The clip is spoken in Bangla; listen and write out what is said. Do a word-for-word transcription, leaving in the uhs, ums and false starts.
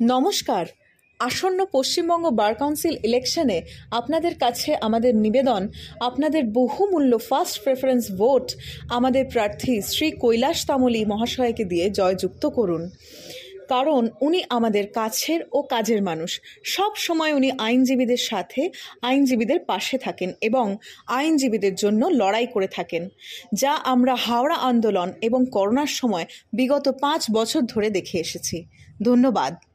নমস্কার। আসন্ন পশ্চিমবঙ্গ বার কাউন্সিল ইলেকশনে আপনাদের কাছে আমাদের নিবেদন, আপনাদের বহুমূল্য ফার্স্ট প্রেফারেন্স ভোট আমাদের প্রার্থী শ্রী কৈলাস তামুলী মহাশয়কে দিয়ে জয়যুক্ত করুন। কারণ উনি আমাদের কাছের ও কাজের মানুষ। সব সময় উনি আইনজীবীদের সাথে, আইনজীবীদের পাশে থাকেন এবং আইনজীবীদের জন্য লড়াই করে থাকেন, যা আমরা হাওড়া আন্দোলন এবং করোনার সময় বিগত পাঁচ বছর ধরে দেখে এসেছি। ধন্যবাদ।